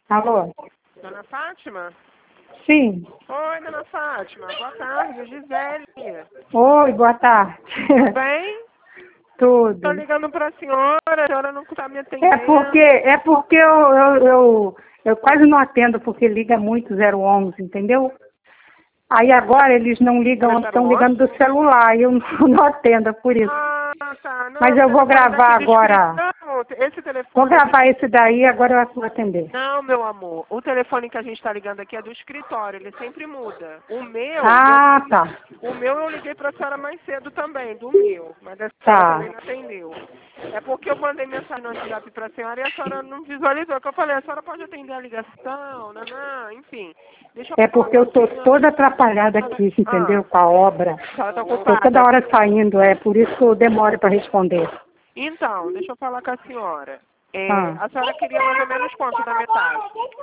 Alô? Dona Fátima? Sim. Oi, Dona Fátima. Boa tarde, Gisele. Oi, boa tarde. Tudo bem? Tudo. Tô ligando pra senhora, a senhora não tá me atendendo. É porque eu quase não atendo, porque liga muito 011, entendeu? Aí agora eles não ligam, estão ligando do celular, e eu não atendo, é por isso. Ah, tá. Não, Mas eu vou gravar agora. Não, esse telefone... Vou gravar esse daí, agora eu vou atender. Não, meu amor. O telefone que a gente tá ligando aqui é do escritório, ele sempre muda. O meu... Ah, tá. O meu eu liguei pra senhora mais cedo também, do meu. Mas a senhora Tá. também não atendeu. É porque eu mandei mensagem no WhatsApp pra senhora e a senhora não visualizou. Que eu falei, a senhora pode atender a ligação, não, enfim. Deixa eu É falar porque com eu a tô senhora. toda atrapalhada aqui, entendeu? Com a obra. A senhora tá Tô ocupada? toda hora saindo, é por isso que eu demoro para responder. Então, deixa eu falar com a senhora. Ah. A senhora queria mais ou menos quanto da metade?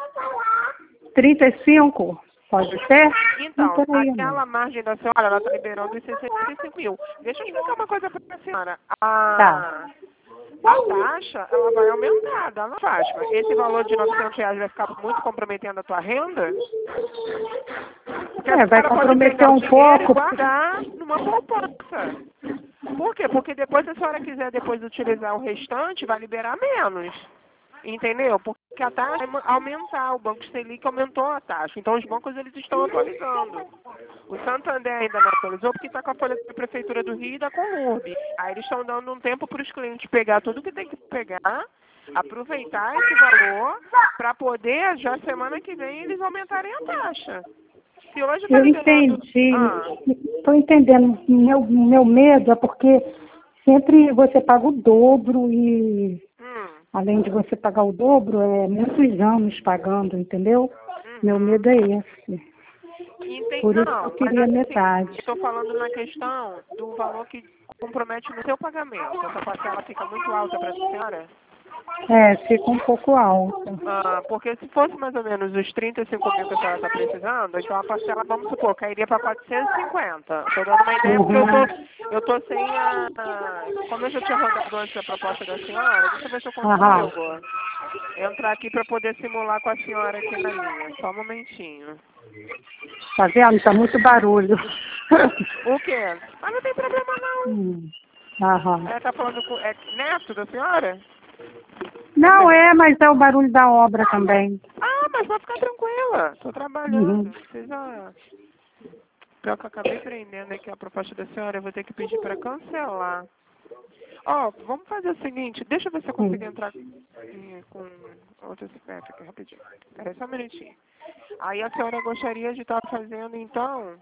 35? Pode ser? Então, Peraí, aquela amor. margem da senhora, ela está liberando os 65 mil. Deixa eu explicar uma coisa para a senhora. Tá. A taxa, ela vai aumentar, dona Fátima. Esse valor de R$ 900 vai ficar muito comprometendo a tua renda? Porque a Vai senhora pode comprometer pegar o um dinheiro e pouco. guardar numa poupança. Por quê? Porque depois, se a senhora quiser depois utilizar o restante, vai liberar menos. Entendeu? Porque a taxa vai aumentar, o Banco Selic aumentou a taxa. Então os bancos eles estão atualizando. O Santander ainda não atualizou porque está com a folha da Prefeitura do Rio e da Conurb. Aí eles estão dando um tempo para os clientes pegar tudo que tem que pegar, aproveitar esse valor para poder, já semana que vem, eles aumentarem a taxa. Se hoje está Eu liberando... entendi. Estou entendendo. Meu medo é porque sempre você paga o dobro e, além de você pagar o dobro, é muitos anos pagando, entendeu? Meu medo é esse. Por isso que eu queria metade. Eu estou falando na questão do valor que compromete no seu pagamento. Essa parcela fica muito alta para a senhora? Fica um pouco alta. Porque se fosse mais ou menos os 35 mil que a senhora está precisando, então a parcela, vamos supor, cairia para 450. Estou dando uma ideia porque eu tô sem a... Como eu já tinha rodado antes a proposta da senhora, deixa eu ver se eu consigo entrar aqui para poder simular com a senhora aqui na linha. Só um momentinho. Tá vendo? Tá muito barulho. O quê? Mas não tem problema não. Ela tá falando com... É neto da senhora? Não, mas é o barulho da obra também. Mas pode ficar tranquila. Tô trabalhando. Precisa... Pior que eu acabei prendendo aqui a proposta da senhora, eu vou ter que pedir para cancelar. Vamos fazer o seguinte, deixa eu ver se eu consigo entrar com outro CPF aqui rapidinho. Peraí só um minutinho. Aí a senhora gostaria de estar fazendo, então...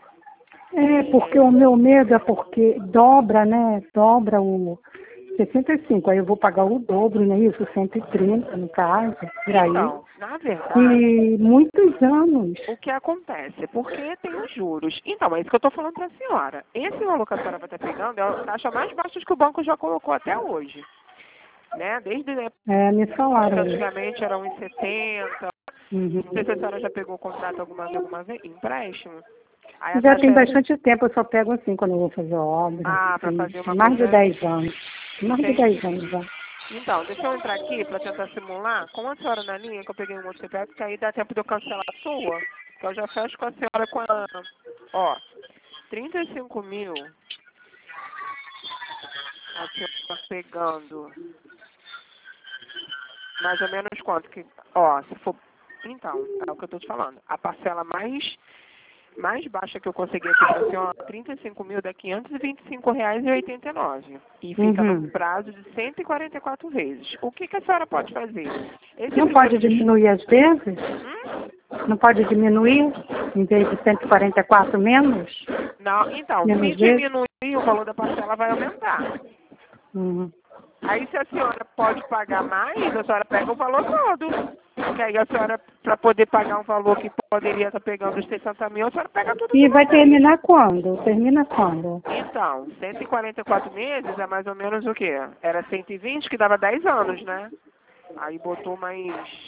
Porque o meu medo é porque dobra, né? Dobra o 65. Aí eu vou pagar o dobro, né? Isso, 130 no caso, por aí. Então, na verdade... E muitos anos. O que acontece? Porque tem os juros. Então, é isso que eu estou falando para a senhora. Esse valor que a senhora vai estar pegando é a taxa mais baixa que o banco já colocou até hoje. Né? Desde... Me falaram. Antigamente era 1,70. Não sei se a senhora já pegou o contrato alguma vez. Empréstimo. Aí Já tem bastante tempo, eu só pego assim quando eu vou fazer obra. Para fazer uma mais coisa... de 10 anos. Mais de 10 anos já. Então, deixa eu entrar aqui para tentar simular. Com a senhora na linha, que eu peguei um outro CPF, que aí dá tempo de eu cancelar a sua. Que eu já fecho com a senhora com a... 35 mil. A senhora pegando... Mais ou menos quanto que... se for... Então, é o que eu tô te falando. A parcela mais baixa que eu consegui aqui para a senhora, 35 mil, dá R$525,89. E fica no prazo de 144 vezes. O que a senhora pode fazer? Não pode diminuir às vezes? Não pode diminuir? Em vez de 144 menos? Não, então, se diminuir, o valor da parcela vai aumentar. Aí, se a senhora pode pagar mais, a senhora pega o valor todo. Porque aí a senhora, para poder pagar um valor que poderia estar pegando os 60 mil, a senhora pega tudo. E vai terminar quando? Termina quando? Então, 144 meses é mais ou menos o quê? Era 120, que dava 10 anos, né? Aí botou mais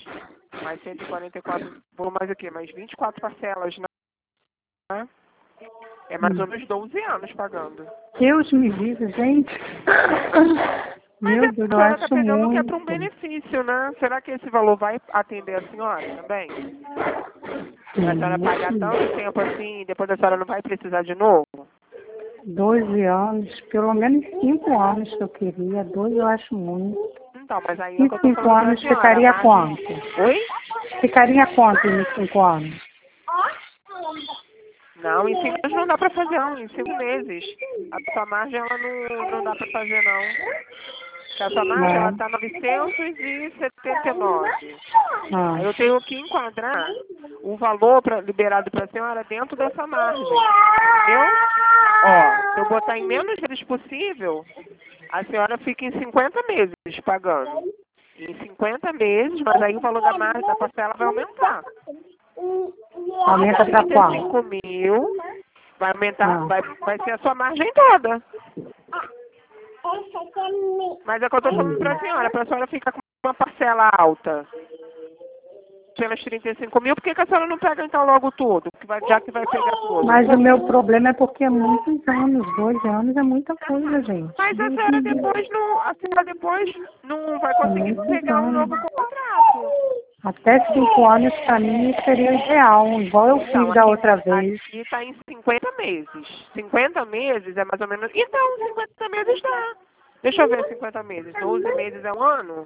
144, botou mais o quê? Mais 24 parcelas, né? É mais ou menos 12 anos pagando. Deus me livre, gente. Mas Meu a Deus, eu senhora está acho pegando que é para um muito. benefício, né? Será que esse valor vai atender a senhora também? A senhora pagar tanto tempo assim, depois a senhora não vai precisar de novo? 12 anos, pelo menos 5 anos que eu queria. 12 eu acho muito. Então, mas aí é o E que eu tô 5 falando pra anos senhora. ficaria Mas... quanto? Oi? Ficaria quanto em 5 anos? Não, em 5 anos não dá pra fazer, não. Em 5 meses. A sua margem, ela não dá pra fazer, não. Porque a sua margem, ela tá 979. Ah, Aí eu tenho que enquadrar o valor liberado para a senhora dentro dessa margem. Entendeu? Ó, se eu botar em menos vezes possível, a senhora fica em 50 meses pagando. Em 50 meses, mas aí o valor da margem da parcela vai aumentar. aumenta para qual? 35.000 vai aumentar, Ah. vai ser a sua margem toda. Mas é o que eu estou falando para a senhora ficar com uma parcela alta. Pelas 35.000, por que a senhora não pega então logo tudo? Já que vai pegar tudo. Mas o meu problema é porque é muitos anos, 2 anos é muita coisa, gente. Mas a senhora depois não vai conseguir Muitos pegar um anos. novo contrato. Até 5 anos para mim seria ideal, igual eu Então, fiz da outra vez. aqui está em 50 meses. 50 meses é mais ou menos... Então, 50 meses dá. Deixa eu ver 50 meses. 12 meses é um ano?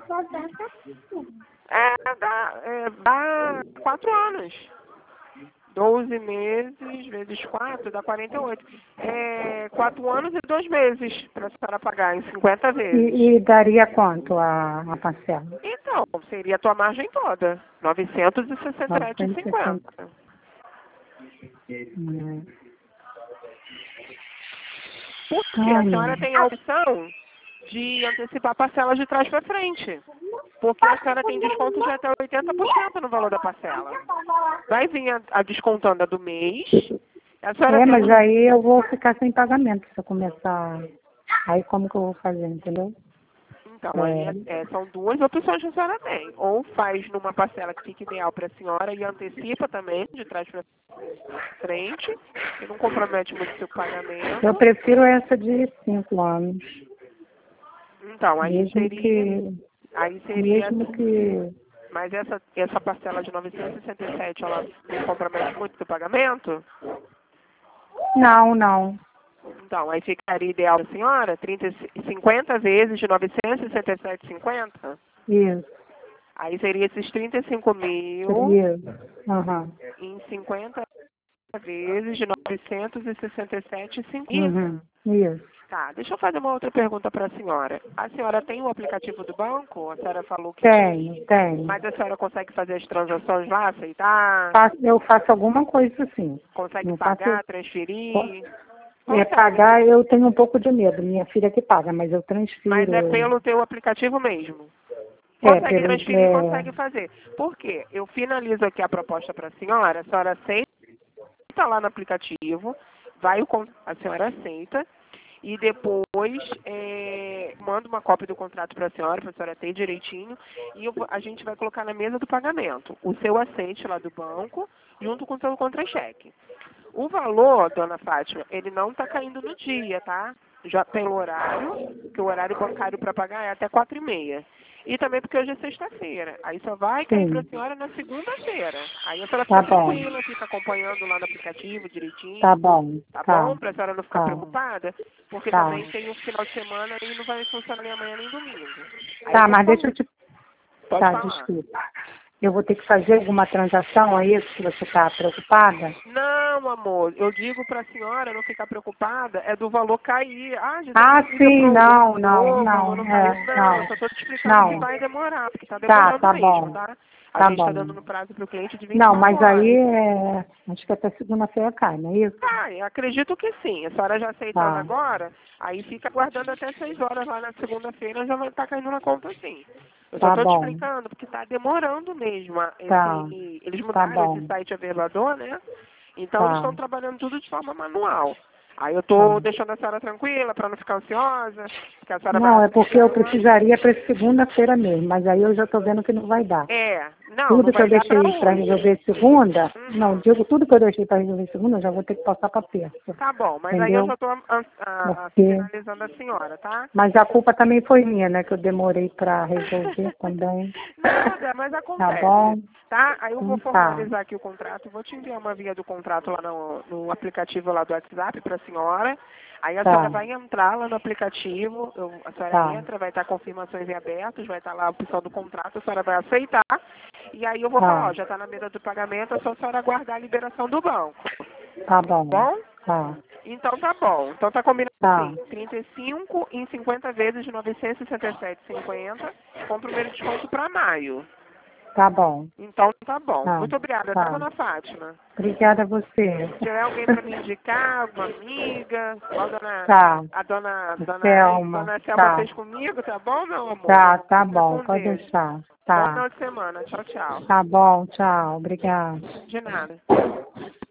Dá 4 anos. 12 meses vezes 4 dá 48. 4 anos e 2 menos para a senhora pagar em 50 vezes. E daria quanto a parcela? Então, seria a tua margem toda. 967,50. Porque a senhora tem a opção de antecipar a parcela de trás para frente. Porque a senhora tem desconto de até 80% no valor da parcela. Vai vir a descontanda do mês. A senhora Mas aí eu vou ficar sem pagamento se eu começar. Aí como que eu vou fazer, entendeu? Então, aí são duas opções que a senhora tem. Ou faz numa parcela que fica ideal para a senhora e antecipa também, de trás para frente, e não compromete muito o seu pagamento. Eu prefiro essa de 5 anos. Então, aí Mesmo seria... Mesmo que... Mas essa parcela de 967, ela não compromete muito o seu pagamento? Não. Então, aí ficaria ideal para a senhora 50 vezes de 967,50? Isso. Aí seria esses 35.000 em 50 vezes de 967,50. Isso. Tá, deixa eu fazer uma outra pergunta para a senhora. A senhora tem o aplicativo do banco? A senhora falou que Tenho. Mas a senhora consegue fazer as transações lá, aceitar? Eu faço alguma coisa assim. Consegue Não pagar, transferir? Pagar eu tenho um pouco de medo. Minha filha que paga, mas eu transfiro. Mas é pelo teu aplicativo mesmo? Consegue transferir, consegue fazer. Por quê? Eu finalizo aqui a proposta para a senhora aceita lá no aplicativo, a senhora aceita, e depois manda uma cópia do contrato para a senhora ter direitinho, e a gente vai colocar na mesa do pagamento o seu aceite lá do banco, junto com o seu contra-cheque. O valor, dona Fátima, ele não está caindo no dia, tá? Já pelo horário, que o horário bancário para pagar é até 4h30. E também porque hoje é sexta-feira. Aí só vai cair para a senhora na segunda-feira. Aí a senhora fica tranquila, fica acompanhando lá no aplicativo direitinho. Tá bom. Tá bom? Para a senhora não ficar preocupada. Porque também tem um final de semana e não vai funcionar nem amanhã nem domingo. Aí mas deixa eu te... Pode falar. Desculpa. Eu vou ter que fazer alguma transação, é isso que você está preocupada? Não, amor, eu digo para a senhora não ficar preocupada, é do valor cair. Sim, não. Eu só estou te explicando que vai demorar, porque está demorando mesmo, tá? A gente está dando no prazo para o cliente de 24 horas. Não, mas aí acho que até segunda-feira cai, não é isso? Eu acredito que sim. A senhora já aceitando agora, aí fica aguardando até 6 horas lá na segunda-feira, já vai estar caindo na conta sim. Eu só estou te explicando, porque está demorando mesmo. Eles mudaram esse site averbador, né? Então eles estão trabalhando tudo de forma manual. Aí eu estou deixando a senhora tranquila para não ficar ansiosa. É porque eu precisaria para segunda-feira mesmo, mas aí eu já estou vendo que não vai dar. Não, Tudo não que eu vai dar deixei pra para hoje. resolver segunda, não, digo tudo que eu deixei para resolver segunda, eu já vou ter que passar para terça. Tá bom, mas aí eu Entendeu? já tô Porque... finalizando a senhora, tá? Mas a culpa também foi minha, né? Que eu demorei para resolver também. Nada, mas Tá acontece, bom? tá? Aí eu vou Tá. formalizar aqui o contrato, vou te enviar uma via do contrato lá no aplicativo lá do WhatsApp para a senhora. Aí a senhora Tá. vai entrar lá no aplicativo, a senhora Tá. entra, vai estar confirmações em abertos, vai estar lá a opção do contrato, a senhora vai aceitar. E aí eu vou falar, ó, já está na mesa do pagamento, é só a senhora aguardar a liberação do banco. Tá bom. Bom? Tá. Então tá bom. Então tá combinado Tá. assim, 35 em 50 vezes de 967,50 com o primeiro desconto para maio. Tá bom. Então tá bom. Tá. Muito obrigada, tá, Tá. dona Fátima? Obrigada a você. Se tiver alguém para me indicar, alguma amiga, igual Tá. dona Selma. Selma Tá. fez comigo, tá bom, meu amor? Tá Fica bom. com Pode Deus. deixar. Bom Tá. final de semana. Tchau, tchau. Tá bom. Tchau. Obrigada. De nada.